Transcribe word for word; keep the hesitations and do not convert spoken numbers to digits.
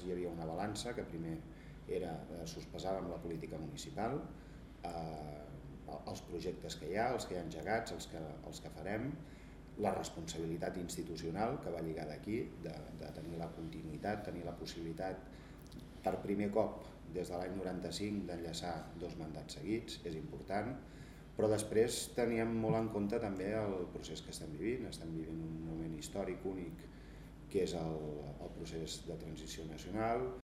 hi havia una balança que primer era, sospesàvem la política municipal, eh, els projectes que hi ha, els que hi ha engegats, els que, els que farem, la responsabilitat institucional que va lligada aquí, de, de tenir la continuïtat, tenir la possibilitat per primer cop des de l'any noranta-cinc d'enllaçar dos mandats seguits, és important, però després teníem molt en compte també el procés que estem vivint. Estem vivint un moment històric únic que és el, el procés de transició nacional,